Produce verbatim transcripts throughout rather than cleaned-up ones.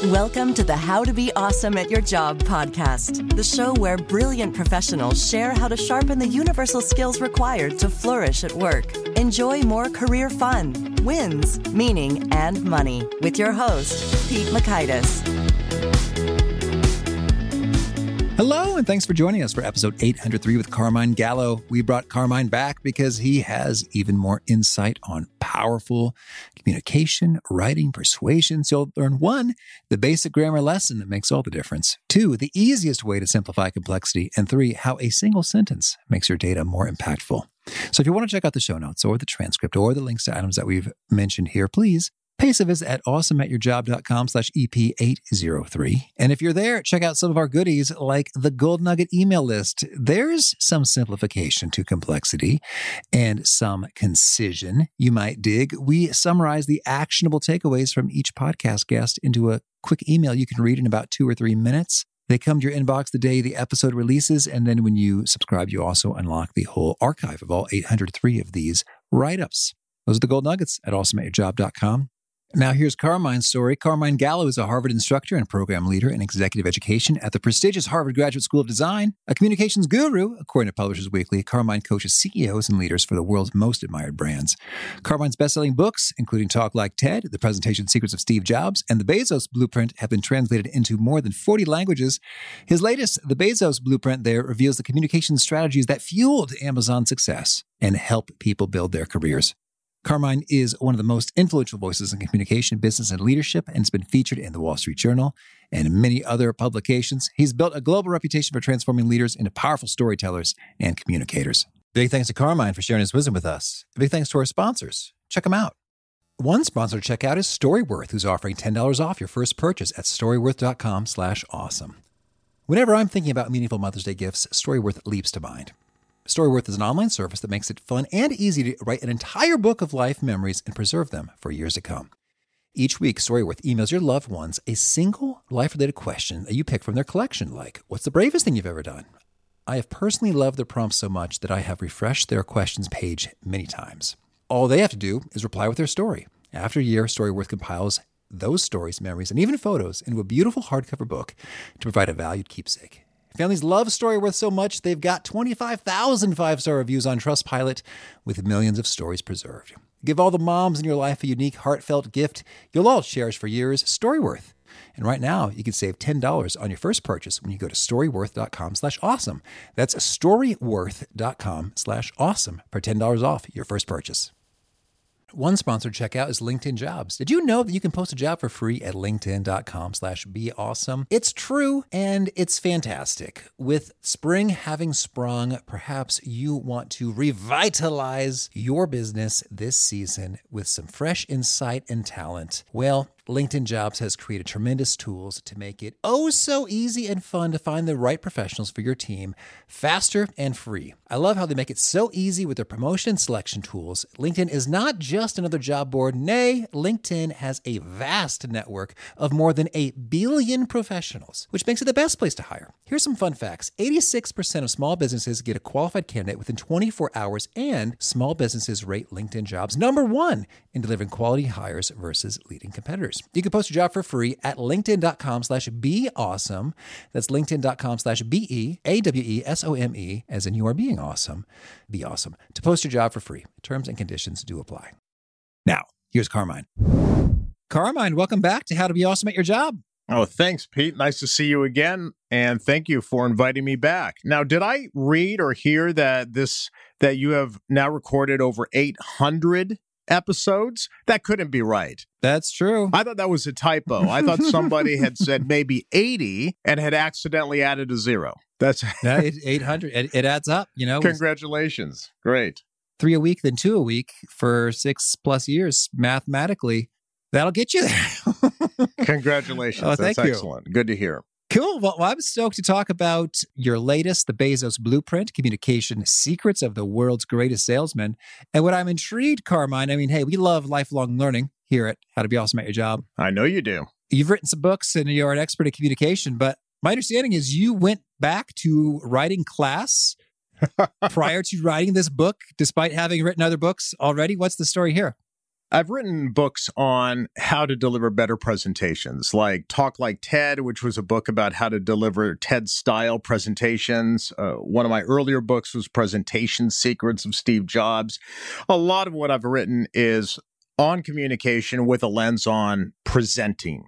Welcome to the How to Be Awesome at Your Job podcast, the show where brilliant professionals share how to sharpen the universal skills required to flourish at work. Enjoy more career fun, wins, meaning, and money with your host, Pete Mockaitis. Hello, and thanks for joining us for episode eight hundred three with Carmine Gallo. We brought Carmine back because he has even more insight on powerful communication, writing, persuasion. So you'll learn one, the basic grammar lesson that makes all the difference. Two, the easiest way to simplify complexity. And three, how a single sentence makes your data more impactful. So if you want to check out the show notes or the transcript or the links to items that we've mentioned here, please pay us a visit at awesomeatyourjob.com slash EP803. And if you're there, check out some of our goodies like the Gold Nugget email list. There's some simplification to complexity and some concision you might dig. We summarize the actionable takeaways from each podcast guest into a quick email you can read in about two or three minutes. They come to your inbox the day the episode releases. And then when you subscribe, you also unlock the whole archive of all eight hundred three of these write-ups. Those are the Gold Nuggets at awesome at your job dot com. Now here's Carmine's story. Carmine Gallo is a Harvard instructor and program leader in executive education at the prestigious Harvard Graduate School of Design. A communications guru, according to Publishers Weekly, Carmine coaches C E Os and leaders for the world's most admired brands. Carmine's best-selling books, including Talk Like TED, The Presentation Secrets of Steve Jobs, and The Bezos Blueprint, have been translated into more than forty languages. His latest, The Bezos Blueprint, there reveals the communication strategies that fueled Amazon's success and help people build their careers. Carmine is one of the most influential voices in communication, business, and leadership, and has been featured in the Wall Street Journal and many other publications. He's built a global reputation for transforming leaders into powerful storytellers and communicators. Big thanks to Carmine for sharing his wisdom with us. Big thanks to our sponsors. Check them out. One sponsor to check out is Storyworth, who's offering ten dollars off your first purchase at storyworth.com slash awesome. Whenever I'm thinking about meaningful Mother's Day gifts, Storyworth leaps to mind. Storyworth is an online service that makes it fun and easy to write an entire book of life memories and preserve them for years to come. Each week, Storyworth emails your loved ones a single life-related question that you pick from their collection, like, what's the bravest thing you've ever done? I have personally loved their prompts so much that I have refreshed their questions page many times. All they have to do is reply with their story. After a year, Storyworth compiles those stories, memories, and even photos into a beautiful hardcover book to provide a valued keepsake. Families love Storyworth so much, they've got twenty-five thousand five-star reviews on Trustpilot with millions of stories preserved. Give all the moms in your life a unique, heartfelt gift you'll all cherish for years, Storyworth. And right now, you can save ten dollars on your first purchase when you go to storyworth.com slash awesome. That's storyworth.com slash awesome for ten dollars off your first purchase. One sponsored checkout is LinkedIn Jobs. Did you know that you can post a job for free at linkedin.com slash be awesome? It's true, and it's fantastic. With spring having sprung, perhaps you want to revitalize your business this season with some fresh insight and talent. Well, LinkedIn Jobs has created tremendous tools to make it oh so easy and fun to find the right professionals for your team faster and free. I love how they make it so easy with their promotion and selection tools. LinkedIn is not just another job board. Nay, LinkedIn has a vast network of more than a billion professionals, which makes it the best place to hire. Here's some fun facts. eighty-six percent of small businesses get a qualified candidate within twenty-four hours, and small businesses rate LinkedIn Jobs number one in delivering quality hires versus leading competitors. You can post your job for free at linkedin.com slash be awesome. That's linkedin.com slash B-E, A-W-E-S-O-M-E, as in you are being awesome. Be awesome. To post your job for free. Terms and conditions do apply. Now, here's Carmine. Carmine, welcome back to How to Be Awesome at Your Job. Oh, thanks, Pete. Nice to see you again. And thank you for inviting me back. Now, did I read or hear that this that you have now recorded over eight hundred episodes? That couldn't be right. That's true. I thought that was a typo. I thought somebody had said maybe eighty and had accidentally added a zero. That's no, it, eight hundred. It, it adds up, you know. Congratulations. Great. Three a week, then two a week for six plus years. Mathematically, that'll get you there. Congratulations. Oh, That's thank you. excellent. Good to hear. Cool. Well, I'm stoked to talk about your latest, The Bezos Blueprint, Communication Secrets of the World's Greatest Salesmen. And what I'm intrigued, Carmine, I mean, hey, we love lifelong learning here at How to Be Awesome at Your Job. I know you do. You've written some books and you're an expert at communication, but my understanding is you went back to writing class prior to writing this book, despite having written other books already. What's the story here? I've written books on how to deliver better presentations, like Talk Like TED, which was a book about how to deliver TED-style presentations. Uh, one of my earlier books was Presentation Secrets of Steve Jobs. A lot of what I've written is on communication with a lens on presenting.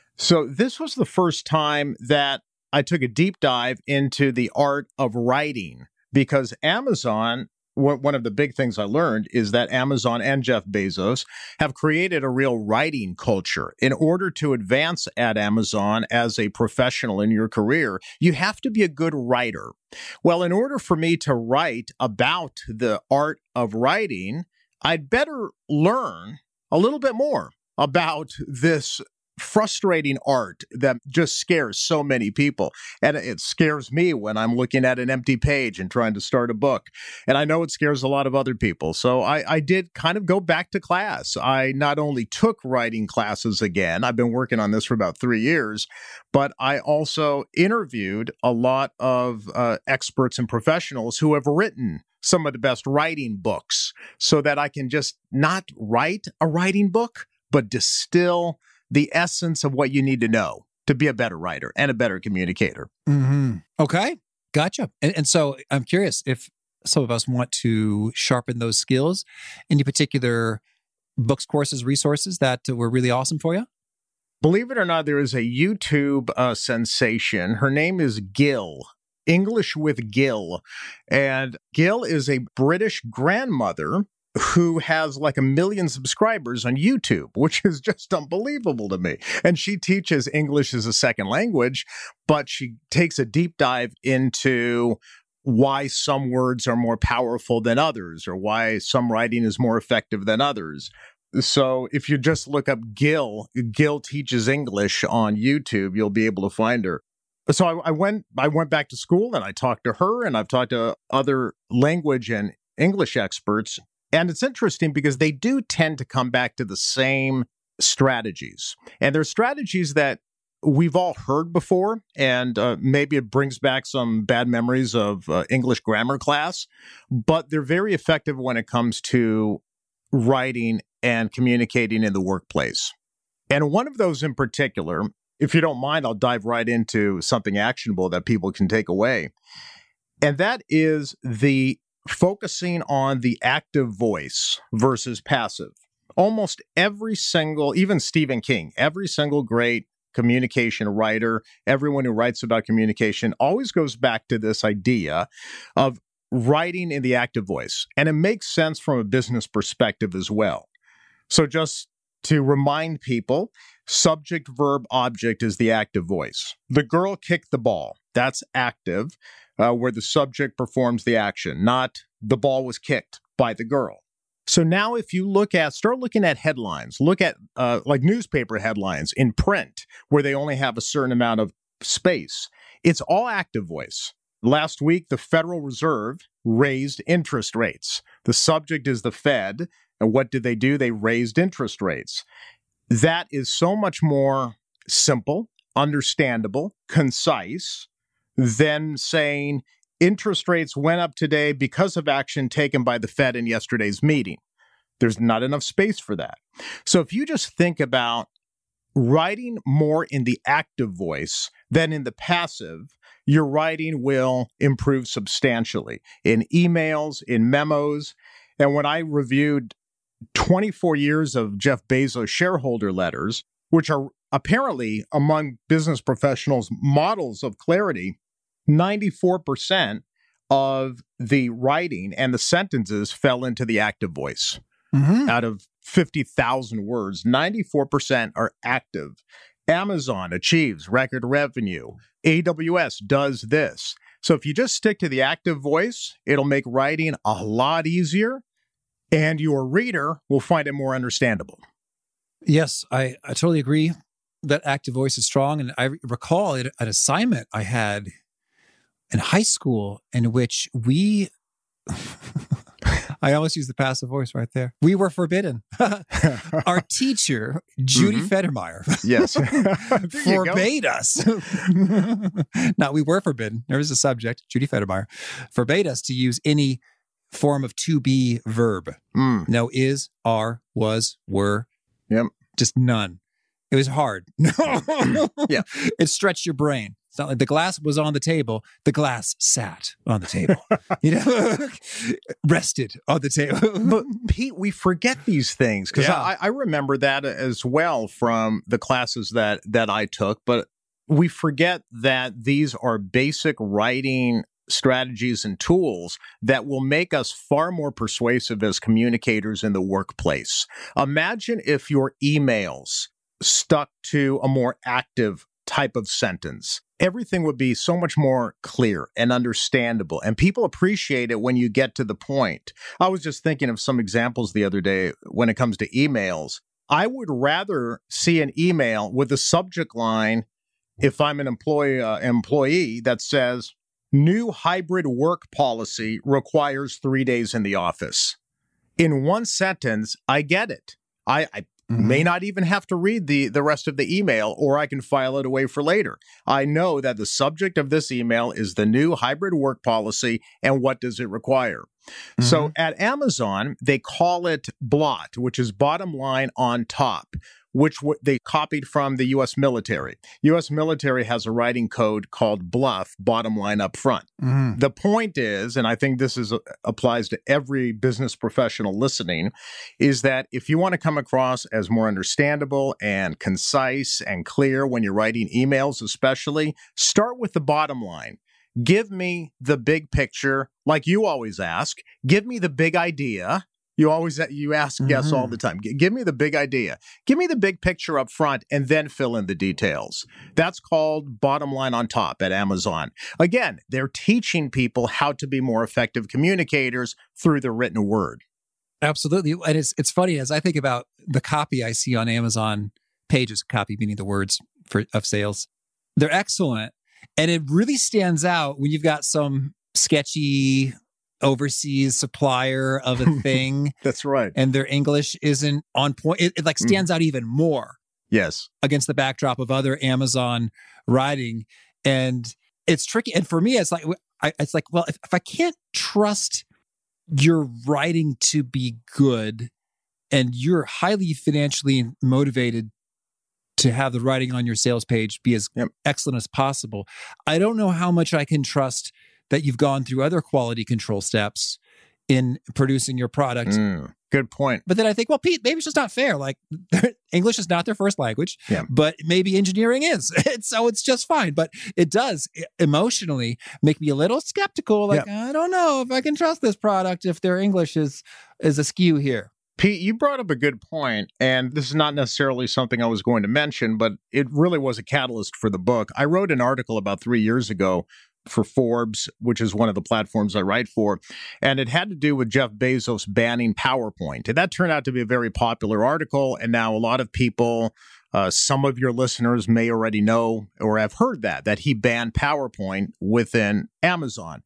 So this was the first time that I took a deep dive into the art of writing, because Amazon, one of the big things I learned is that Amazon and Jeff Bezos have created a real writing culture. In order to advance at Amazon as a professional in your career, you have to be a good writer. Well, in order for me to write about the art of writing, I'd better learn a little bit more about this frustrating art that just scares so many people. And it scares me when I'm looking at an empty page and trying to start a book. And I know it scares a lot of other people. So I, I did kind of go back to class. I not only took writing classes again, I've been working on this for about three years, but I also interviewed a lot of uh, experts and professionals who have written some of the best writing books, so that I can just not write a writing book, but distill the essence of what you need to know to be a better writer and a better communicator. Mm-hmm. Okay. Gotcha. And, and so I'm curious if some of us want to sharpen those skills. Any particular books, courses, resources that were really awesome for you? Believe it or not, there is a YouTube uh, sensation. Her name is Gill. English with Gill. And Gill is a British grandmother who has like a million subscribers on YouTube, which is just unbelievable to me. And she teaches English as a second language, but she takes a deep dive into why some words are more powerful than others, or why some writing is more effective than others. So if you just look up Gill, Gill Teaches English on YouTube, you'll be able to find her. So I, I went I went back to school and I talked to her, and I've talked to other language and English experts. And it's interesting because they do tend to come back to the same strategies. And they're strategies that we've all heard before, and uh, maybe it brings back some bad memories of uh, English grammar class, but they're very effective when it comes to writing and communicating in the workplace. And one of those in particular, if you don't mind, I'll dive right into something actionable that people can take away. And that is the focusing on the active voice versus passive. Almost every single, even Stephen King, every single great communication writer, everyone who writes about communication always goes back to this idea of writing in the active voice. And it makes sense from a business perspective as well. So just to remind people, subject, verb, object is the active voice. The girl kicked the ball. That's active, uh, where the subject performs the action, not the ball was kicked by the girl. So now if you look at, start looking at headlines, look at uh, like newspaper headlines in print, where they only have a certain amount of space. It's all active voice. Last week, the Federal Reserve raised interest rates. The subject is the Fed. And what did they do? They raised interest rates. That is so much more simple, understandable, concise than saying interest rates went up today because of action taken by the Fed in yesterday's meeting. There's not enough space for that. So if you just think about writing more in the active voice than in the passive, your writing will improve substantially in emails, in memos. And when I reviewed twenty-four years of Jeff Bezos shareholder letters, which are apparently among business professionals models of clarity, ninety-four percent of the writing and the sentences fell into the active voice. Mm-hmm. Out of fifty thousand words, ninety-four percent are active. Amazon achieves record revenue. A W S does this. So if you just stick to the active voice, it'll make writing a lot easier, and your reader will find it more understandable. Yes, I, I totally agree that active voice is strong. And I recall an assignment I had in high school in which we, I almost used the passive voice right there. We were forbidden. Our teacher, Judy mm-hmm. Federmeyer, yes, forbade us. Now, we were forbidden. There was a subject, Judy Federmeyer, forbade us to use any form of to be verb. Mm. No is, are, was, were. Yep. Just none. It was hard. Yeah. It stretched your brain. It's not like the glass was on the table. The glass sat on the table. You know, rested on the table. But Pete, we forget these things because Yeah. I, I remember that as well from the classes that that I took. But we forget that these are basic writing strategies and tools that will make us far more persuasive as communicators in the workplace. Imagine if your emails stuck to a more active type of sentence. Everything would be so much more clear and understandable, and people appreciate it when you get to the point. I was just thinking of some examples the other day when it comes to emails. I would rather see an email with a subject line, if I'm an employee, uh, employee that says, new hybrid work policy requires three days in the office. In one sentence, I get it. I, I mm-hmm. may not even have to read the, the rest of the email, or I can file it away for later. I know that the subject of this email is the new hybrid work policy and what does it require. Mm-hmm. So at Amazon, they call it BLOT, which is bottom line on top, which w- they copied from the U S military. U S military has a writing code called BLUF, bottom line up front. Mm-hmm. The point is, and I think this is uh, applies to every business professional listening, is that if you want to come across as more understandable and concise and clear when you're writing emails especially, start with the bottom line. Give me the big picture, like you always ask. Give me the big idea. You always you ask mm-hmm. yes all the time. G- give me the big idea. Give me the big picture up front and then fill in the details. That's called bottom line on top at Amazon. Again, they're teaching people how to be more effective communicators through the written word. Absolutely. And it's it's funny as I think about the copy I see on Amazon pages, copy meaning the words for of sales. They're excellent. And it really stands out when you've got some sketchy overseas supplier of a thing. That's right. And their English isn't on point. It, it like stands mm. out even more. Yes. Against the backdrop of other Amazon writing. And it's tricky. And for me, it's like, I, it's like, well, if, if I can't trust your writing to be good and you're highly financially motivated to have the writing on your sales page be as yep. excellent as possible, I don't know how much I can trust that you've gone through other quality control steps in producing your product. Mm, good point. But then I think, well, Pete, maybe it's just not fair. Like English is not their first language, yeah. but maybe engineering is. And so it's just fine. But it does emotionally make me a little skeptical. Like, yeah. I don't know if I can trust this product if their English is, is askew here. Pete, you brought up a good point, and this is not necessarily something I was going to mention, but it really was a catalyst for the book. I wrote an article about three years ago for Forbes, which is one of the platforms I write for, and it had to do with Jeff Bezos banning PowerPoint. And that turned out to be a very popular article, and now a lot of people, uh, some of your listeners may already know or have heard that, that he banned PowerPoint within Amazon.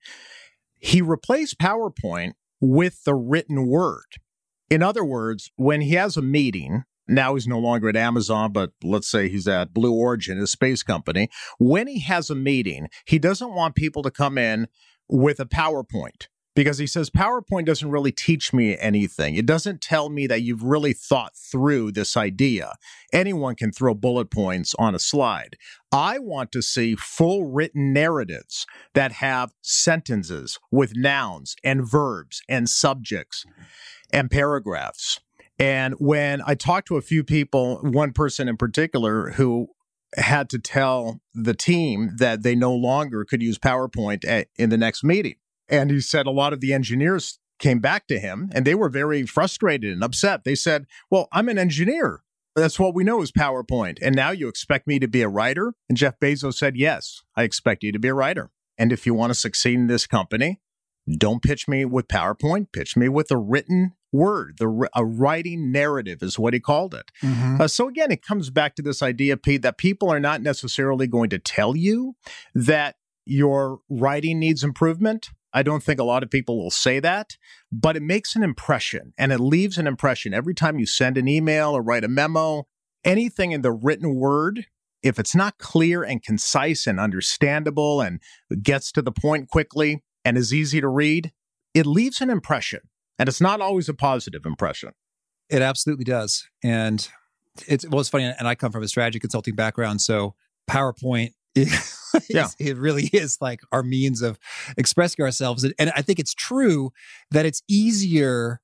He replaced PowerPoint with the written word. In other words, when he has a meeting, now he's no longer at Amazon, but let's say he's at Blue Origin, a space company. When he has a meeting, he doesn't want people to come in with a PowerPoint because he says PowerPoint doesn't really teach me anything. It doesn't tell me that you've really thought through this idea. Anyone can throw bullet points on a slide. I want to see full written narratives that have sentences with nouns and verbs and subjects and paragraphs. And when I talked to a few people, one person in particular who had to tell the team that they no longer could use PowerPoint at, in the next meeting. And he said a lot of the engineers came back to him and they were very frustrated and upset. They said, well, I'm an engineer. That's what we know is PowerPoint. And now you expect me to be a writer? And Jeff Bezos said, yes, I expect you to be a writer. And if you want to succeed in this company, don't pitch me with PowerPoint, pitch me with a written word. The a writing narrative is what he called it. Mm-hmm. Uh, so again, it comes back to this idea, Pete, that people are not necessarily going to tell you that your writing needs improvement. I don't think a lot of people will say that, but it makes an impression and it leaves an impression every time you send an email or write a memo. Anything in the written word, if it's not clear and concise and understandable and gets to the point quickly and is easy to read, it leaves an impression, and it's not always a positive impression. It absolutely does. And it's, well, it's funny, and I come from a strategy consulting background, so PowerPoint, is, yeah. it really is like our means of expressing ourselves. And, and I think it's true that it's easier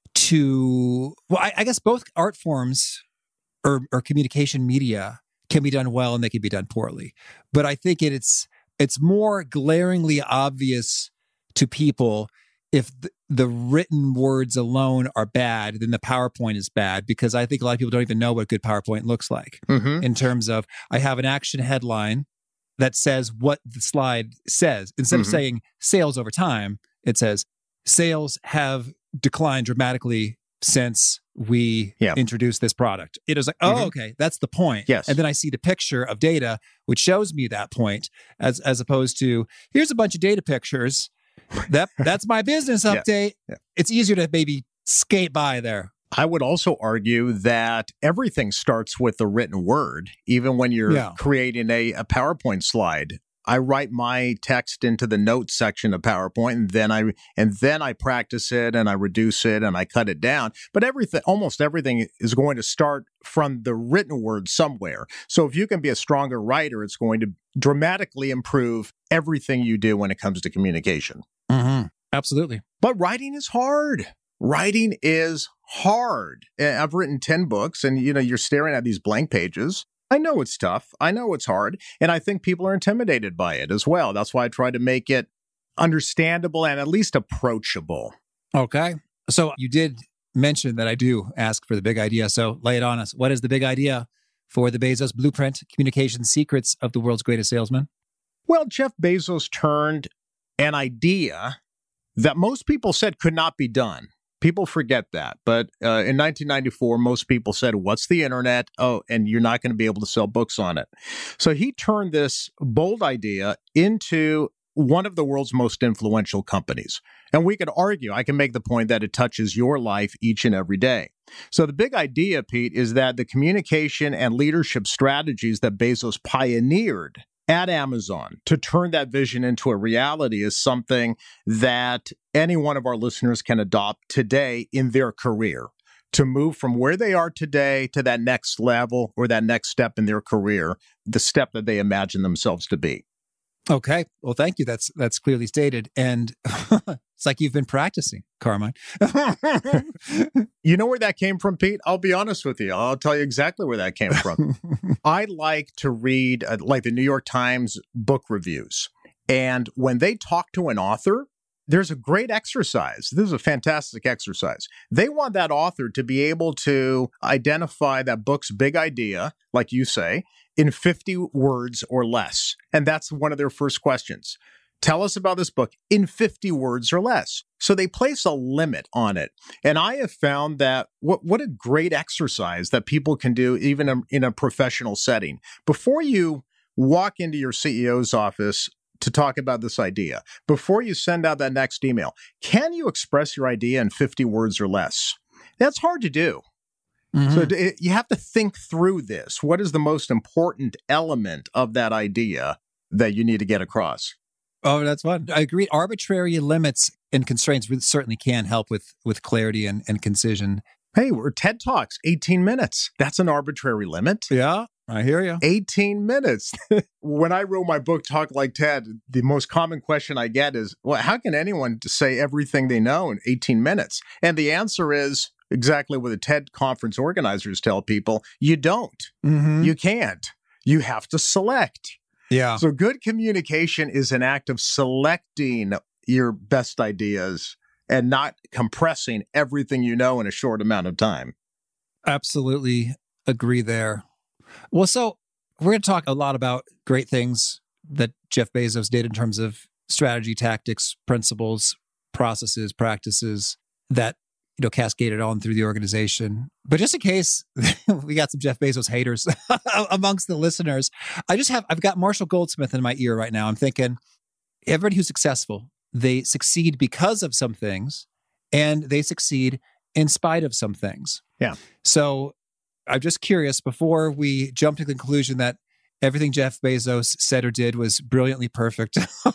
to, well, I, I guess both art forms or, or communication media can be done well and they can be done poorly. But I think it, it's it's more glaringly obvious to people if the, the written words alone are bad, then the PowerPoint is bad, because I think a lot of people don't even know what good PowerPoint looks like mm-hmm. in terms of, I have an action headline that says what the slide says. Instead mm-hmm. of saying sales over time, it says sales have declined dramatically since we yeah. introduced this product. It was like, oh, mm-hmm. okay, that's the point. Yes. And then I see the picture of data, which shows me that point, as as opposed to, here's a bunch of data pictures. That That's my business update. Yeah. Yeah. It's easier to maybe skate by there. I would also argue that everything starts with the written word, even when you're yeah. creating a, a PowerPoint slide. I write my text into the notes section of PowerPoint, and then I and then I practice it, and I reduce it, and I cut it down. But everything, almost everything, is going to start from the written word somewhere. So if you can be a stronger writer, it's going to dramatically improve everything you do when it comes to communication. Mm-hmm. Absolutely. But writing is hard. Writing is hard. I've written ten books, and you know, you're staring at these blank pages. I know it's tough. I know it's hard. And I think people are intimidated by it as well. That's why I try to make it understandable and at least approachable. Okay. So you did mention that I do ask for the big idea. So lay it on us. What is the big idea for the Bezos Blueprint, Communication Secrets of the World's Greatest Salesman? Well, Jeff Bezos turned an idea that most people said could not be done. People forget that. But uh, in nineteen ninety-four, most people said, what's the internet? Oh, and you're not going to be able to sell books on it. So he turned this bold idea into one of the world's most influential companies. And we could argue, I can make the point that it touches your life each and every day. So the big idea, Pete, is that the communication and leadership strategies that Bezos pioneered at Amazon to turn that vision into a reality is something that any one of our listeners can adopt today in their career to move from where they are today to that next level or that next step in their career, the step that they imagine themselves to be. Okay. Well, thank you. That's that's clearly stated. And it's like you've been practicing, Carmine. You know where that came from, Pete? I'll be honest with you. I'll tell you exactly where that came from. I like to read uh, like the New York Times book reviews. And when they talk to an author, there's a great exercise. This is a fantastic exercise. They want that author to be able to identify that book's big idea, like you say, in fifty words or less. And that's one of their first questions. Tell us about this book in fifty words or less. So they place a limit on it. And I have found that what, what a great exercise that people can do even in, in a professional setting. Before you walk into your C E O's office to talk about this idea, before you send out that next email, can you express your idea in fifty words or less? That's hard to do. Mm-hmm. So it, you have to think through this. What is the most important element of that idea that you need to get across? Oh, that's fun. I agree. Arbitrary limits and constraints certainly can help with, with clarity and, and concision. Hey, we're TED Talks, eighteen minutes. That's an arbitrary limit. Yeah, I hear you. eighteen minutes. When I wrote my book, Talk Like TED, the most common question I get is, well, how can anyone say everything they know in eighteen minutes? And the answer is exactly what the TED conference organizers tell people. You don't. Mm-hmm. You can't. You have to select. Yeah. So good communication is an act of selecting your best ideas and not compressing everything you know in a short amount of time. Absolutely agree there. Well, so we're going to talk a lot about great things that Jeff Bezos did in terms of strategy, tactics, principles, processes, practices that, you know, cascaded on through the organization. But just in case we got some Jeff Bezos haters amongst the listeners, I just have, I've got Marshall Goldsmith in my ear right now. I'm thinking everybody who's successful, they succeed because of some things and they succeed in spite of some things. Yeah. So I'm just curious, before we jump to the conclusion that everything Jeff Bezos said or did was brilliantly perfect.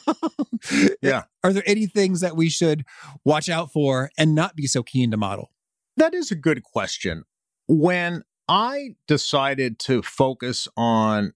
Yeah. Are there any things that we should watch out for and not be so keen to model? That is a good question. When I decided to focus on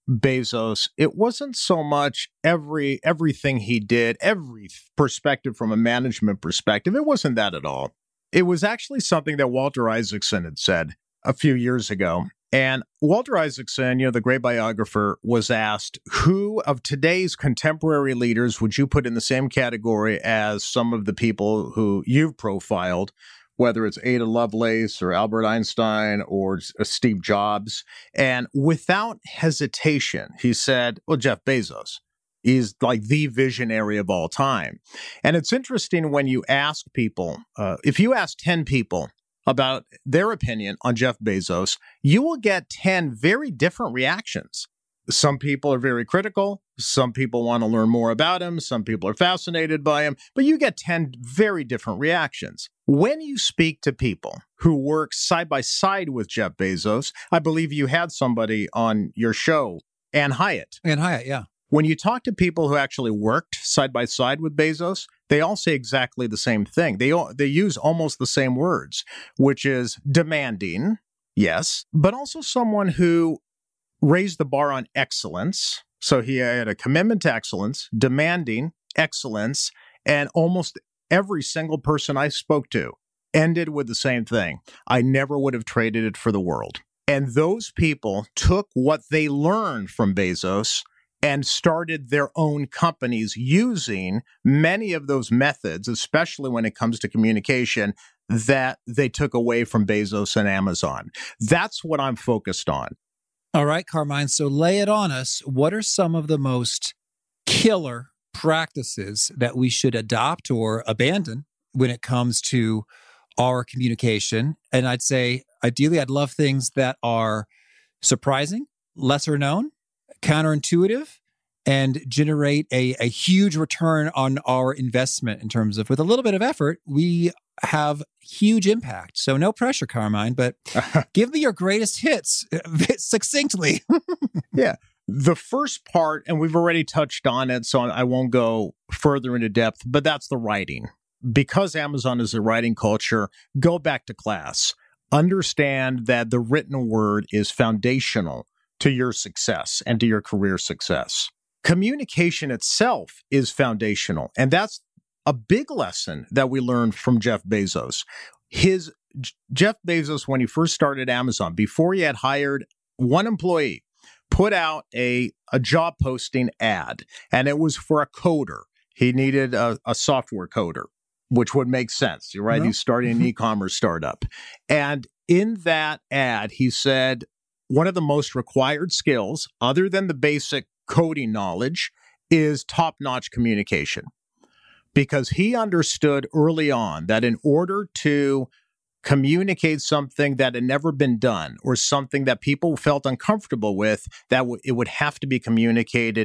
Bezos, it wasn't so much every everything he did, every perspective from a management perspective. It wasn't that at all. It was actually something that Walter Isaacson had said a few years ago. And Walter Isaacson, you know, the great biographer, was asked, who of today's contemporary leaders would you put in the same category as some of the people who you've profiled, whether it's Ada Lovelace or Albert Einstein or Steve Jobs? And without hesitation, he said, well, Jeff Bezos. He's like the visionary of all time. And it's interesting when you ask people, uh, if you ask ten people about their opinion on Jeff Bezos, you will get ten very different reactions. Some people are very critical. Some people want to learn more about him. Some people are fascinated by him. But you get ten very different reactions. When you speak to people who work side by side with Jeff Bezos, I believe you had somebody on your show, Ann Hyatt. Ann Hyatt, yeah. When you talk to people who actually worked side by side with Bezos, they all say exactly the same thing. They all, they use almost the same words, which is demanding, yes, but also someone who raised the bar on excellence. So he had a commitment to excellence, demanding excellence, and almost every single person I spoke to ended with the same thing. I never would have traded it for the world. And those people took what they learned from Bezos and started their own companies using many of those methods, especially when it comes to communication, that they took away from Bezos and Amazon. That's what I'm focused on. All right, Carmine. So lay it on us. What are some of the most killer practices that we should adopt or abandon when it comes to our communication? And I'd say, ideally, I'd love things that are surprising, lesser known, counterintuitive, and generate a, a huge return on our investment in terms of, with a little bit of effort, we have huge impact. So no pressure, Carmine, but give me your greatest hits succinctly. Yeah. The first part, and we've already touched on it, so I won't go further into depth, but that's the writing. Because Amazon is a writing culture, go back to class. Understand that the written word is foundational to your success and to your career success. Communication itself is foundational, and that's a big lesson that we learned from Jeff Bezos. His Jeff Bezos, when he first started Amazon, before he had hired one employee, put out a, a job posting ad, and it was for a coder. He needed a, a software coder, which would make sense, right? Mm-hmm. He's starting an e-commerce startup. And in that ad, he said, one of the most required skills, other than the basic coding knowledge, is top-notch communication. Because he understood early on that in order to communicate something that had never been done or something that people felt uncomfortable with, that w- it would have to be communicated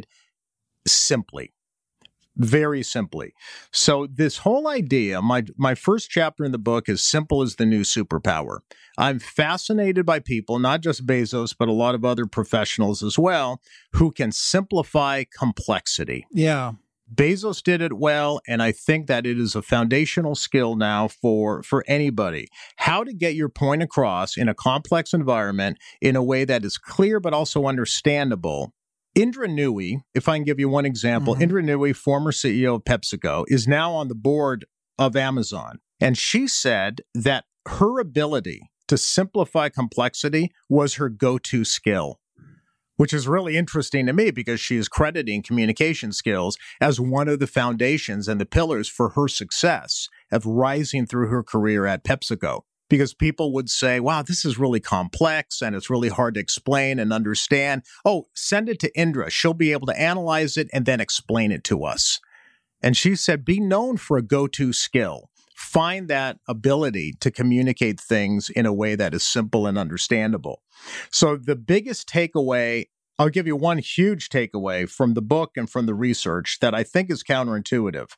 simply, very simply. So this whole idea, my my first chapter in the book is Simple is the New Superpower. I'm fascinated by people, not just Bezos, but a lot of other professionals as well, who can simplify complexity. Yeah. Bezos did it well, and I think that it is a foundational skill now for, for anybody. How to get your point across in a complex environment in a way that is clear but also understandable. Indra Nooyi, if I can give you one example, mm-hmm. Indra Nooyi, former C E O of PepsiCo, is now on the board of Amazon. And she said that her ability to simplify complexity was her go-to skill, which is really interesting to me because she is crediting communication skills as one of the foundations and the pillars for her success of rising through her career at PepsiCo. Because people would say, wow, this is really complex and it's really hard to explain and understand. Oh, send it to Indra. She'll be able to analyze it and then explain it to us. And she said, be known for a go-to skill. Find that ability to communicate things in a way that is simple and understandable. So the biggest takeaway, I'll give you one huge takeaway from the book and from the research that I think is counterintuitive,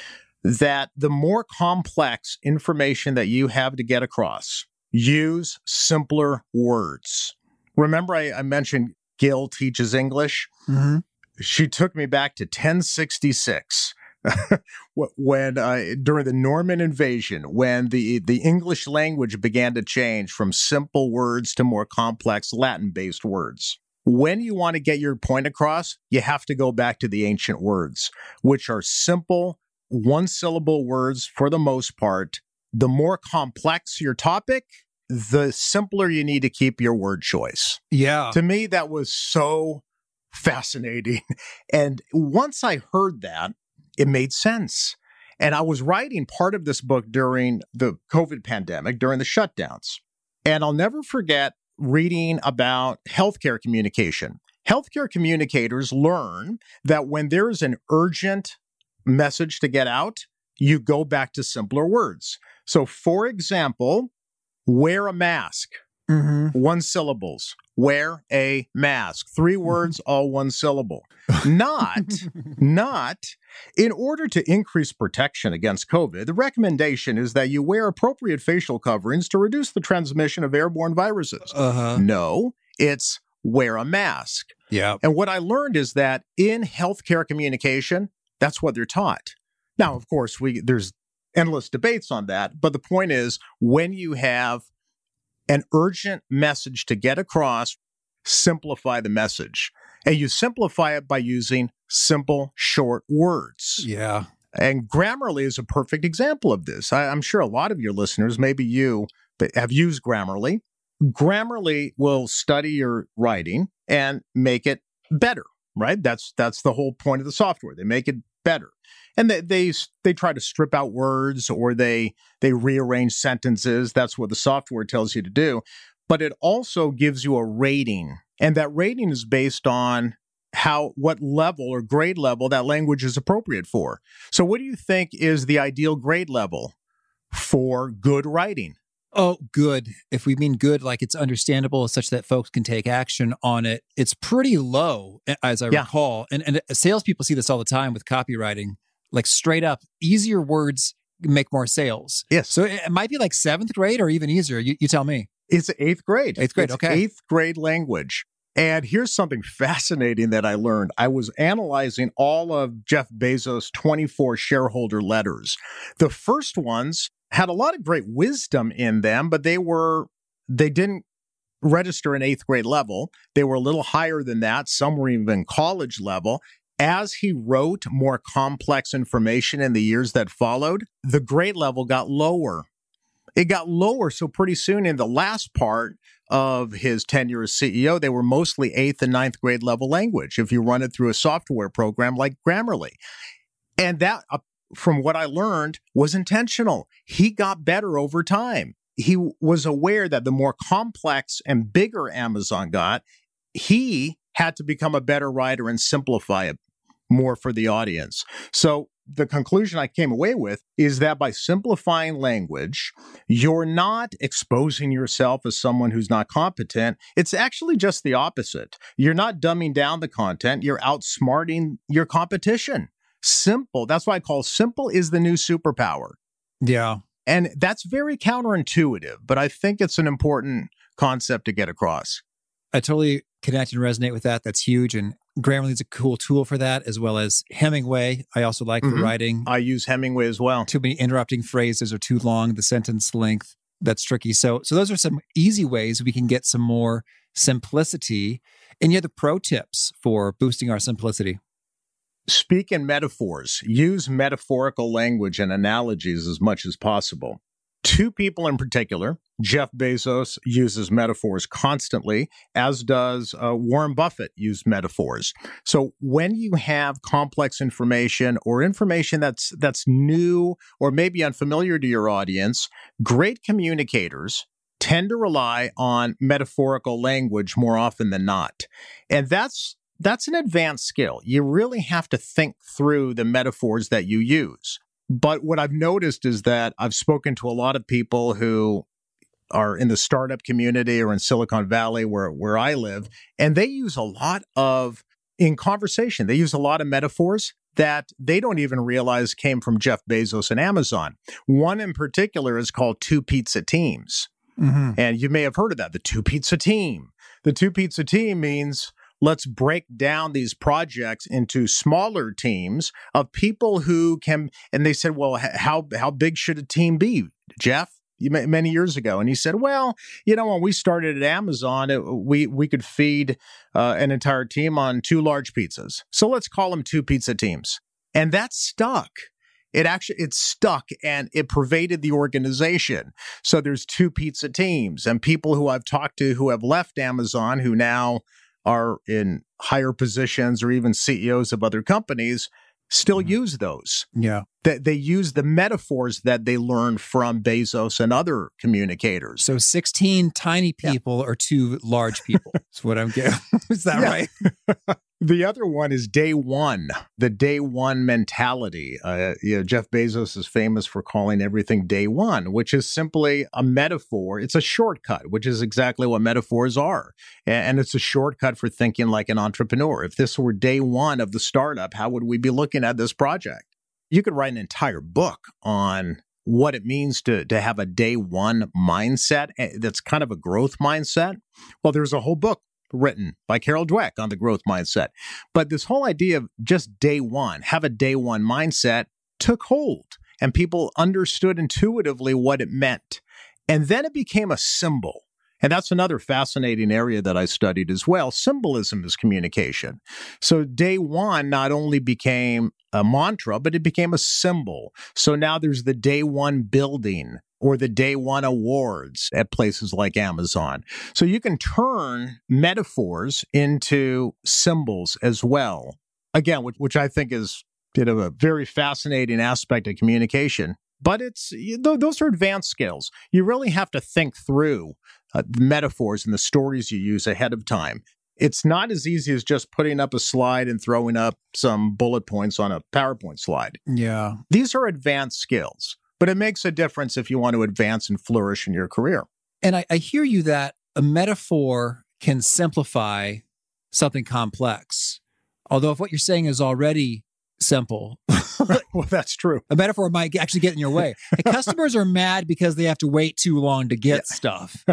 that the more complex information that you have to get across, use simpler words. Remember, I, I mentioned Gil Teaches English. Mm-hmm. She took me back to ten sixty-six. when uh, during the Norman invasion, when the the English language began to change from simple words to more complex Latin-based words. When you want to get your point across, you have to go back to the ancient words, which are simple, one-syllable words for the most part. The more complex your topic, the simpler you need to keep your word choice. Yeah. To me, that was so fascinating. And once I heard that, it made sense. And I was writing part of this book during the COVID pandemic, during the shutdowns. And I'll never forget reading about healthcare communication. Healthcare communicators learn that when there is an urgent message to get out, you go back to simpler words. So, for example, wear a mask. Mm-hmm. One syllables. Wear a mask. Three words, all one syllable. Not, not, in order to increase protection against COVID, the recommendation is that you wear appropriate facial coverings to reduce the transmission of airborne viruses. Uh-huh. No, it's wear a mask. Yeah. And what I learned is that in healthcare communication, that's what they're taught. Now, of course, we there's endless debates on that. But the point is, when you have an urgent message to get across, simplify the message. And you simplify it by using simple, short words. Yeah. And Grammarly is a perfect example of this. I, I'm sure a lot of your listeners, maybe you, have used Grammarly. Grammarly will study your writing and make it better, right? That's that's the whole point of the software. They make it better. And they they, they try to strip out words, or they they rearrange sentences. That's what the software tells you to do. But it also gives you a rating. And that rating is based on how what level or grade level that language is appropriate for. So what do you think is the ideal grade level for good writing? Oh, good. If we mean good, like it's understandable such that folks can take action on it, it's pretty low, as I Yeah. recall. And, and salespeople see this all the time with copywriting, like straight up, easier words make more sales. Yes. So it might be like seventh grade or even easier. You, you tell me. It's eighth grade. Eighth grade, It's okay. Eighth grade language. And here's something fascinating that I learned. I was analyzing all of Jeff Bezos' twenty-four shareholder letters. The first ones had a lot of great wisdom in them, but they were, they didn't register an eighth grade level. They were a little higher than that. Some were even college level. As he wrote more complex information in the years that followed, the grade level got lower. It got lower. So pretty soon in the last part of his tenure as C E O, they were mostly eighth and ninth grade level language if you run it through a software program like Grammarly. And that, uh, from what I learned, was intentional. He got better over time. He was aware that the more complex and bigger Amazon got, he had to become a better writer and simplify it more for the audience. So the conclusion I came away with is that by simplifying language, you're not exposing yourself as someone who's not competent. It's actually just the opposite. You're not dumbing down the content. You're outsmarting your competition. Simple. That's why I call simple is the new superpower. Yeah. And that's very counterintuitive, but I think it's an important concept to get across. I totally connect and resonate with that. That's huge. And Grammarly is a cool tool for that, as well as Hemingway. I also like Mm-hmm. for writing. I use Hemingway as well. Too many interrupting phrases or too long, the sentence length. That's tricky. So, so those are some easy ways we can get some more simplicity. And you have the pro tips for boosting our simplicity. Speak in metaphors. Use metaphorical language and analogies as much as possible. Two people in particular, Jeff Bezos uses metaphors constantly, as does uh, Warren Buffett use metaphors. So when you have complex information or information that's that's new or maybe unfamiliar to your audience, great communicators tend to rely on metaphorical language more often than not. And that's That's an advanced skill. You really have to think through the metaphors that you use. But what I've noticed is that I've spoken to a lot of people who are in the startup community or in Silicon Valley where, where I live, and they use a lot of, in conversation, they use a lot of metaphors that they don't even realize came from Jeff Bezos and Amazon. One in particular is called two pizza teams. Mm-hmm. And you may have heard of that, the two pizza team. The two pizza team means let's break down these projects into smaller teams of people who can, and they said, well, how, how big should a team be, Jeff? Many years ago. And he said, well, you know, when we started at Amazon, it, we, we could feed uh, an entire team on two large pizzas. So let's call them two pizza teams. And that stuck. It actually, it stuck and it pervaded the organization. So there's two pizza teams, and people who I've talked to who have left Amazon, who now are in higher positions or even C E Os of other companies, still mm-hmm. use those. Yeah. They, they use the metaphors that they learned from Bezos and other communicators. So sixteen tiny people yeah. or two large people. That's what I'm getting. Is that right? The other one is day one, the day one mentality. Uh, you know, Jeff Bezos is famous for calling everything day one, which is simply a metaphor. It's a shortcut, which is exactly what metaphors are. And it's a shortcut for thinking like an entrepreneur. If this were day one of the startup, how would we be looking at this project? You could write an entire book on what it means to, to have a day one mindset that's kind of a growth mindset. Well, there's a whole book written by Carol Dweck on the growth mindset. But this whole idea of just day one, have a day one mindset, took hold, and people understood intuitively what it meant. And then it became a symbol. And that's another fascinating area that I studied as well. Symbolism is communication. So day one not only became a mantra, but it became a symbol. So now there's the day one building or the day one awards at places like Amazon. So you can turn metaphors into symbols as well. Again, which, which I think is, you know, a very fascinating aspect of communication. But it's those are advanced skills. You really have to think through uh, the metaphors and the stories you use ahead of time. It's not as easy as just putting up a slide and throwing up some bullet points on a PowerPoint slide. Yeah. These are advanced skills, but it makes a difference if you want to advance and flourish in your career. And I, I hear you that a metaphor can simplify something complex. Although if what you're saying is already simple. Well, that's true. A metaphor might actually get in your way. And customers are mad because they have to wait too long to get yeah. stuff.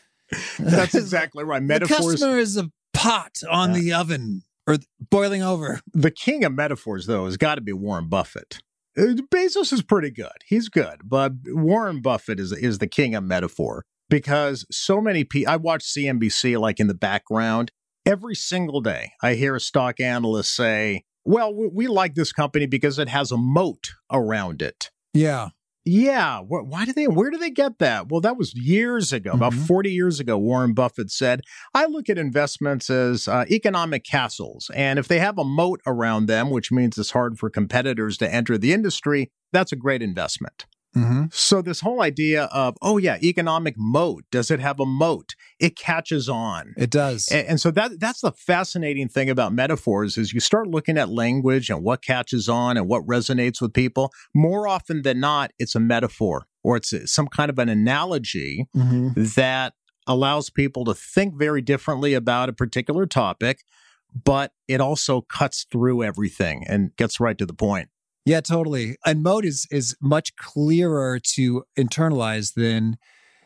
That's exactly right. Metaphors. The customer is a pot on yeah. the oven or boiling over. The king of metaphors, though, has got to be Warren Buffett. Bezos is pretty good. He's good. But Warren Buffett is, is the king of metaphor because so many people, I watch C N B C like in the background. Every single day, I hear a stock analyst say, well, we like this company because it has a moat around it. Yeah. Yeah. Why do they, where do they get that? Well, that was years ago, mm-hmm. about forty years ago, Warren Buffett said, I look at investments as uh, economic castles. And if they have a moat around them, which means it's hard for competitors to enter the industry, that's a great investment. Mm-hmm. So this whole idea of, oh yeah, economic moat, does it have a moat? It catches on. It does. And, and so that that's the fascinating thing about metaphors is you start looking at language and what catches on and what resonates with people. More often than not, it's a metaphor or it's some kind of an analogy mm-hmm. that allows people to think very differently about a particular topic, but it also cuts through everything and gets right to the point. Yeah, totally. And moat is is much clearer to internalize than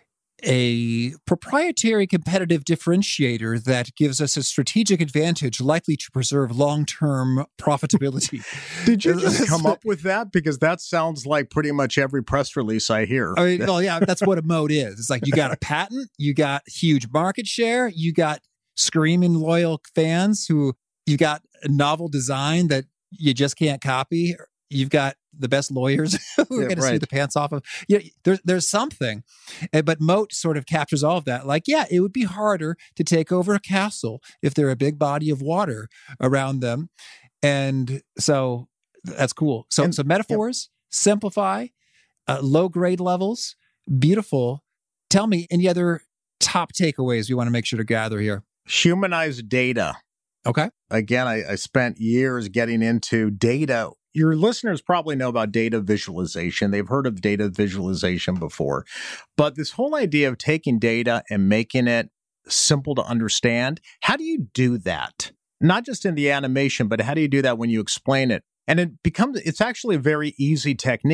a proprietary competitive differentiator that gives us a strategic advantage likely to preserve long-term profitability. Did you just come up with that? Because that sounds like pretty much every press release I hear. I mean, well, yeah, that's what a moat is. It's like you got a patent, you got huge market share, you got screaming loyal fans who you got a novel design that you just can't copy. You've got the best lawyers who are yeah, going right. to see the pants off of. Yeah, there's there's something, but moat sort of captures all of that. Like, yeah, it would be harder to take over a castle if there are a big body of water around them, and so that's cool. So, and, so metaphors, yep. simplify, uh, low grade levels, beautiful. Tell me any other top takeaways we want to make sure to gather here. Humanize data. Okay. Again, I, I spent years getting into data. Your listeners probably know about data visualization. They've heard of data visualization before. But this whole idea of taking data and making it simple to understand, how do you do that? Not just in the animation, but how do you do that when you explain it? And it becomes, it's actually a very easy technique.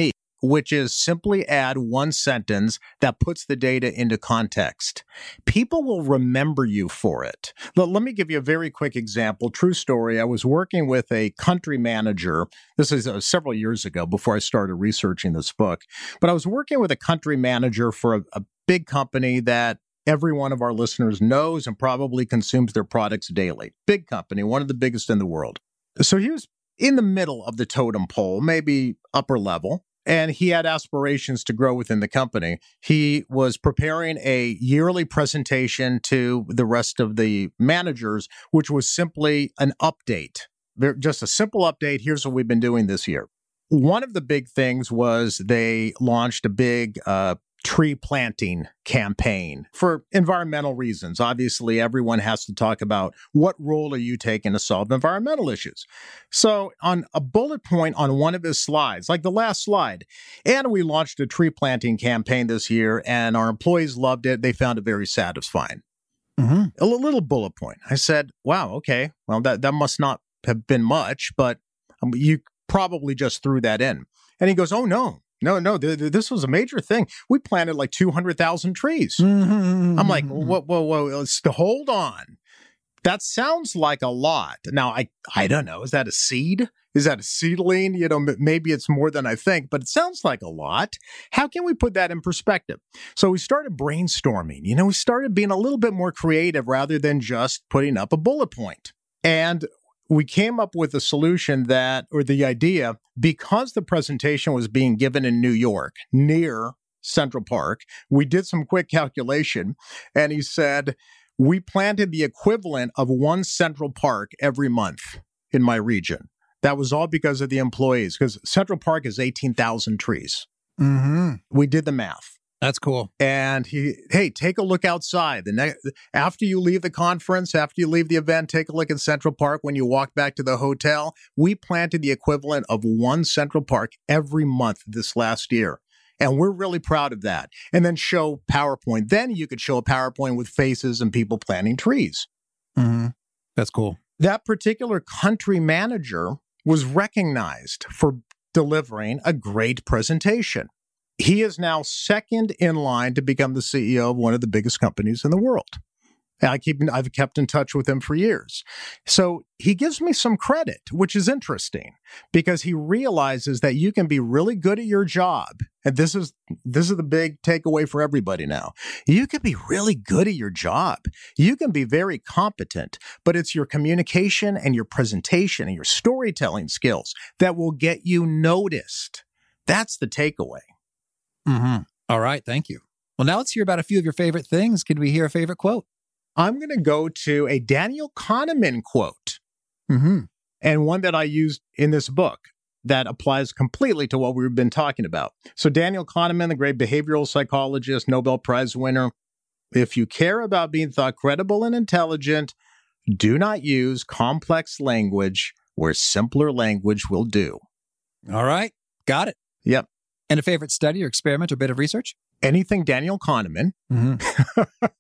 which is simply add one sentence that puts the data into context. People will remember you for it. Let, let me give you a very quick example. True story. I was working with a country manager. This is uh, several years ago before I started researching this book. But I was working with a country manager for a, a big company that every one of our listeners knows and probably consumes their products daily. Big company, one of the biggest in the world. So he was in the middle of the totem pole, maybe upper level, and he had aspirations to grow within the company. He was preparing a yearly presentation to the rest of the managers, which was simply an update, just a simple update. Here's what we've been doing this year. One of the big things was they launched a big uh, tree planting campaign for environmental reasons. Obviously, everyone has to talk about what role are you taking to solve environmental issues. So on a bullet point on one of his slides, like the last slide, and we launched a tree planting campaign this year, and our employees loved it. They found it very satisfying. Mm-hmm. A little bullet point. I said, wow, okay, well, that, that must not have been much, but um, you probably just threw that in. And he goes, oh, no. No, no, th- th- this was a major thing. We planted like two hundred thousand trees. Mm-hmm. I'm like, whoa, whoa, whoa, let's hold on. That sounds like a lot. Now, I, I don't know. Is that a seed? Is that a seedling? You know, m- maybe it's more than I think, but it sounds like a lot. How can we put that in perspective? So we started brainstorming. You know, we started being a little bit more creative rather than just putting up a bullet point. And we came up with a solution that, or the idea, because the presentation was being given in New York, near Central Park, we did some quick calculation, and he said, we planted the equivalent of one Central Park every month in my region. That was all because of the employees, because Central Park is eighteen thousand trees. Mm-hmm. We did the math. That's cool. And he, hey, take a look outside. The ne- after you leave the conference, after you leave the event, take a look at Central Park. When you walk back to the hotel, we planted the equivalent of one Central Park every month this last year. And we're really proud of that. And then show PowerPoint. Then you could show a PowerPoint with faces and people planting trees. Mm-hmm. That's cool. That particular country manager was recognized for delivering a great presentation. He is now second in line to become the C E O of one of the biggest companies in the world. And I keep, I've kept in touch with him for years. So he gives me some credit, which is interesting because he realizes that you can be really good at your job. And this is, this is the big takeaway for everybody now. You can be really good at your job. You can be very competent, but it's your communication and your presentation and your storytelling skills that will get you noticed. That's the takeaway. Mm-hmm. All right. Thank you. Well, now let's hear about a few of your favorite things. Could we hear a favorite quote? I'm going to go to a Daniel Kahneman quote, mm-hmm. and one that I used in this book that applies completely to what we've been talking about. So Daniel Kahneman, the great behavioral psychologist, Nobel Prize winner, if you care about being thought credible and intelligent, do not use complex language where simpler language will do. All right. Got it. Yep. And a favorite study or experiment or bit of research? Anything Daniel Kahneman. Mm-hmm.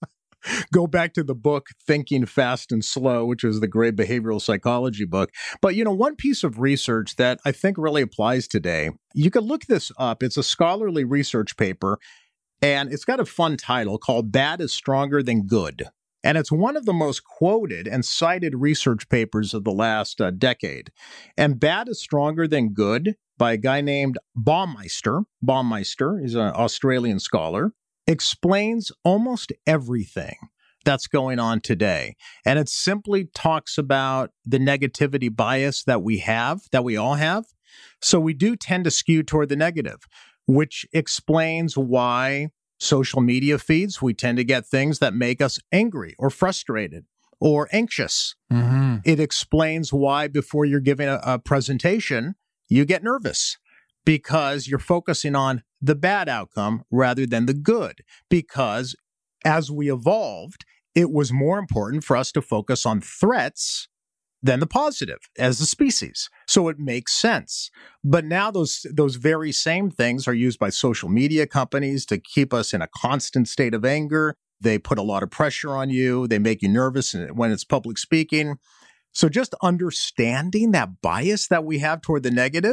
Go back to the book, Thinking Fast and Slow, which is the great behavioral psychology book. But, you know, one piece of research that I think really applies today, you could look this up. It's a scholarly research paper, and it's got a fun title called Bad is Stronger Than Good. And it's one of the most quoted and cited research papers of the last uh, decade. And Bad is Stronger Than Good by a guy named Baumeister. Baumeister is an Australian scholar. Explains almost everything that's going on today. And it simply talks about the negativity bias that we have, that we all have. So we do tend to skew toward the negative, which explains why social media feeds, we tend to get things that make us angry or frustrated or anxious. Mm-hmm. It explains why before you're giving a, a presentation, you get nervous because you're focusing on the bad outcome rather than the good. Because as we evolved, it was more important for us to focus on threats than the positive as a species. So it makes sense. But now those those very same things are used by social media companies to keep us in a constant state of anger. They put a lot of pressure on you. They make you nervous when it's public speaking. So just understanding that bias that we have toward the negative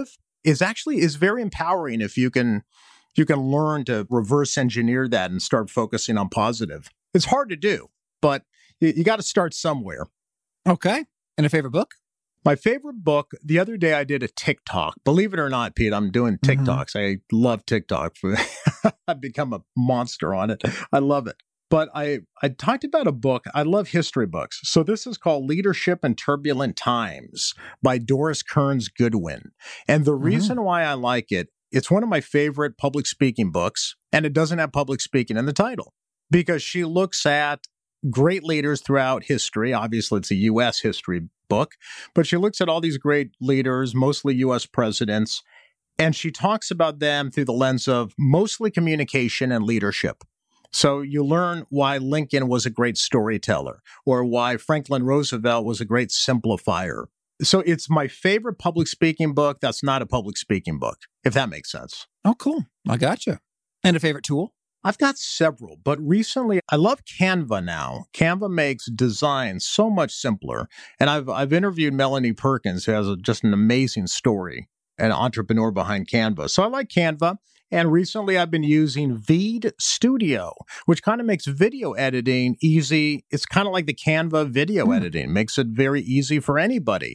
is actually is very empowering if you can you can learn to reverse engineer that and start focusing on positive. It's hard to do, but you, you got to start somewhere. Okay. And a favorite book? My favorite book, the other day I did a TikTok. Believe it or not, Pete, I'm doing TikToks. Mm-hmm. I love TikTok. I've become a monster on it. I love it. But I, I talked about a book. I love history books. So this is called Leadership in Turbulent Times by Doris Kearns Goodwin. And the mm-hmm. reason why I like it, it's one of my favorite public speaking books, and it doesn't have public speaking in the title because she looks at great leaders throughout history. Obviously, it's a U S history book, but she looks at all these great leaders, mostly U S presidents, and she talks about them through the lens of mostly communication and leadership. So you learn why Lincoln was a great storyteller or why Franklin Roosevelt was a great simplifier. So it's my favorite public speaking book that's not a public speaking book, if that makes sense. Oh, cool. I gotcha. And a favorite tool? I've got several, but recently I love Canva now. Canva makes design so much simpler. And I've I've interviewed Melanie Perkins, who has a, just an amazing story, an entrepreneur behind Canva. So I like Canva. And recently I've been using Veed Studio, which kind of makes video editing easy. It's kind of like the Canva video mm. editing, makes it very easy for anybody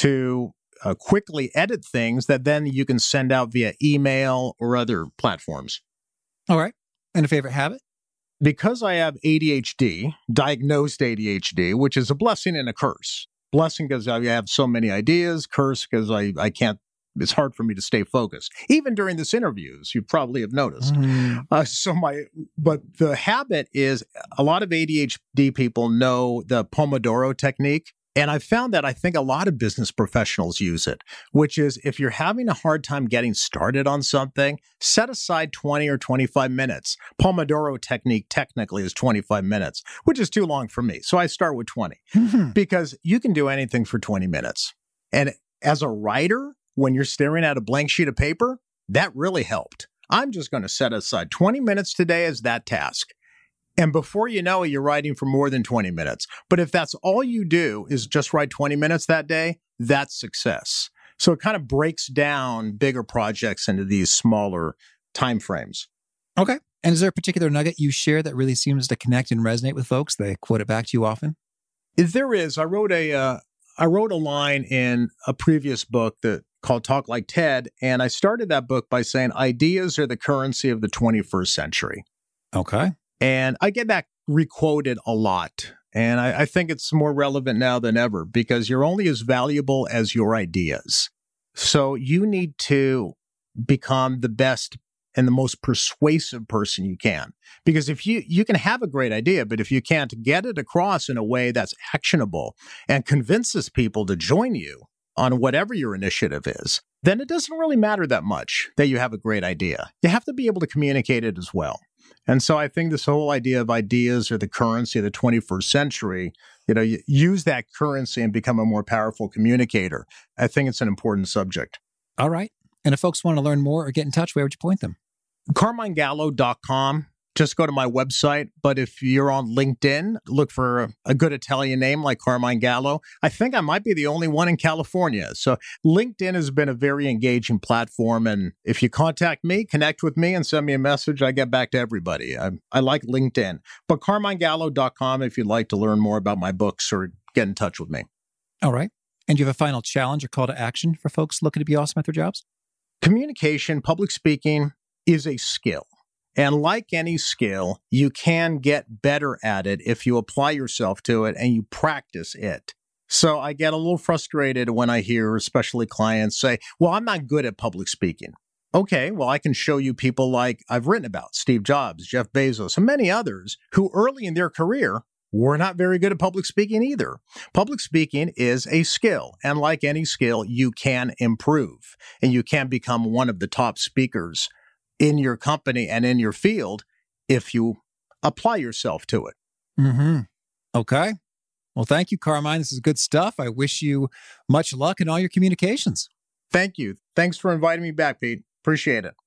to uh, quickly edit things that then you can send out via email or other platforms. All right. And a favorite habit? Because I have A D H D, diagnosed A D H D, which is a blessing and a curse. Blessing because I have so many ideas, curse because I, I can't, it's hard for me to stay focused. Even during this interview, as you probably have noticed. Mm. Uh, so my, but the habit is a lot of A D H D people know the Pomodoro technique. And I found that I think a lot of business professionals use it, which is if you're having a hard time getting started on something, set aside twenty or twenty-five minutes. Pomodoro technique technically is twenty-five minutes, which is too long for me. So I start with twenty mm-hmm. because you can do anything for twenty minutes. And as a writer, when you're staring at a blank sheet of paper, that really helped. I'm just going to set aside twenty minutes today as that task. And before you know it, you're writing for more than twenty minutes. But if that's all you do is just write twenty minutes that day, that's success. So it kind of breaks down bigger projects into these smaller time frames. Okay. And is there a particular nugget you share that really seems to connect and resonate with folks? They quote it back to you often? There is. I wrote a, uh, I wrote a line in a previous book that called Talk Like Ted. And I started that book by saying ideas are the currency of the twenty-first century. Okay. And I get that requoted a lot. And I, I think it's more relevant now than ever because you're only as valuable as your ideas. So you need to become the best and the most persuasive person you can. Because if you, you can have a great idea, but if you can't get it across in a way that's actionable and convinces people to join you on whatever your initiative is, then it doesn't really matter that much that you have a great idea. You have to be able to communicate it as well. And so I think this whole idea of ideas or the currency of the twenty-first century, you know, you use that currency and become a more powerful communicator. I think it's an important subject. All right. And if folks want to learn more or get in touch, where would you point them? carmine gallo dot com. Just go to my website. But if you're on LinkedIn, look for a, a good Italian name like Carmine Gallo. I think I might be the only one in California. So LinkedIn has been a very engaging platform. And if you contact me, connect with me and send me a message, I get back to everybody. I, I like LinkedIn. But carmine gallo dot com if you'd like to learn more about my books or get in touch with me. All right. And do you have a final challenge or call to action for folks looking to be awesome at their jobs? Communication, public speaking is a skill. And like any skill, you can get better at it if you apply yourself to it and you practice it. So I get a little frustrated when I hear, especially clients say, well, I'm not good at public speaking. Okay, well, I can show you people like I've written about, Steve Jobs, Jeff Bezos, and many others who early in their career were not very good at public speaking either. Public speaking is a skill. And like any skill, you can improve and you can become one of the top speakers in your company and in your field if you apply yourself to it. Mm-hmm. Okay. Well, thank you, Carmine. This is good stuff. I wish you much luck in all your communications. Thank you. Thanks for inviting me back, Pete. Appreciate it.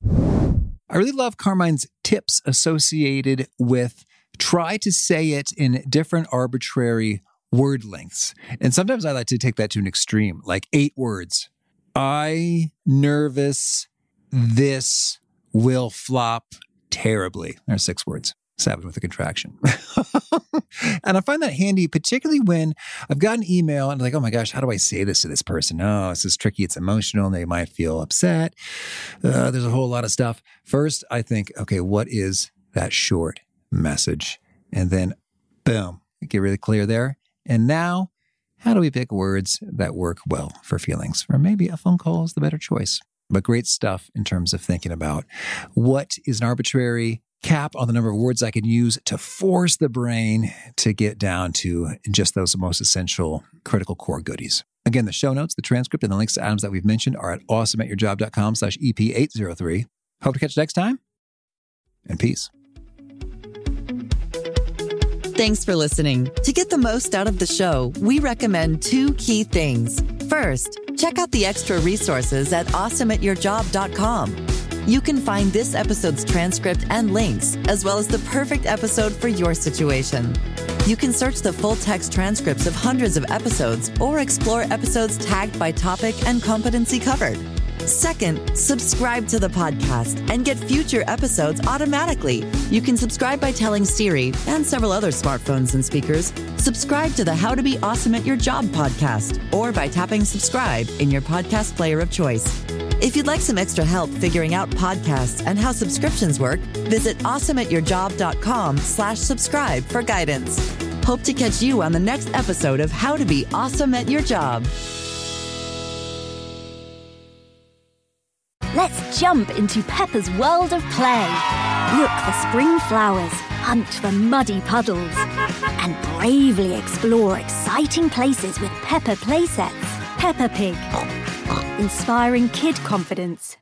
I really love Carmine's tips associated with try to say it in different arbitrary word lengths. And sometimes I like to take that to an extreme, like eight words. I nervous. This will flop terribly. There's six words. Seven with a contraction. And I find that handy, particularly when I've got an email and I'm like, oh my gosh, how do I say this to this person? Oh, this is tricky. It's emotional. And they might feel upset. Uh, there's a whole lot of stuff. First, I think, okay, what is that short message? And then, boom, get really clear there. And now, how do we pick words that work well for feelings? Or maybe a phone call is the better choice. But great stuff in terms of thinking about what is an arbitrary cap on the number of words I can use to force the brain to get down to just those most essential, critical core goodies. Again, the show notes, the transcript, and the links to items that we've mentioned are at awesomeatyourjob.com slash EP eight oh three. Hope to catch you next time, and peace. Thanks for listening. To get the most out of the show, we recommend two key things. First, check out the extra resources at awesome at your job dot com. You can find this episode's transcript and links, as well as the perfect episode for your situation. You can search the full text transcripts of hundreds of episodes or explore episodes tagged by topic and competency covered. Second, subscribe to the podcast and get future episodes automatically. You can subscribe by telling Siri and several other smartphones and speakers, subscribe to the How to Be Awesome at Your Job podcast, or by tapping subscribe in your podcast player of choice. If you'd like some extra help figuring out podcasts and how subscriptions work, visit awesome at your job dot com slash subscribe for guidance. Hope to catch you on the next episode of How to Be Awesome at Your Job. Let's jump into Peppa's world of play. Look for spring flowers, hunt for muddy puddles, and bravely explore exciting places with Peppa playsets. Peppa Pig, inspiring kid confidence.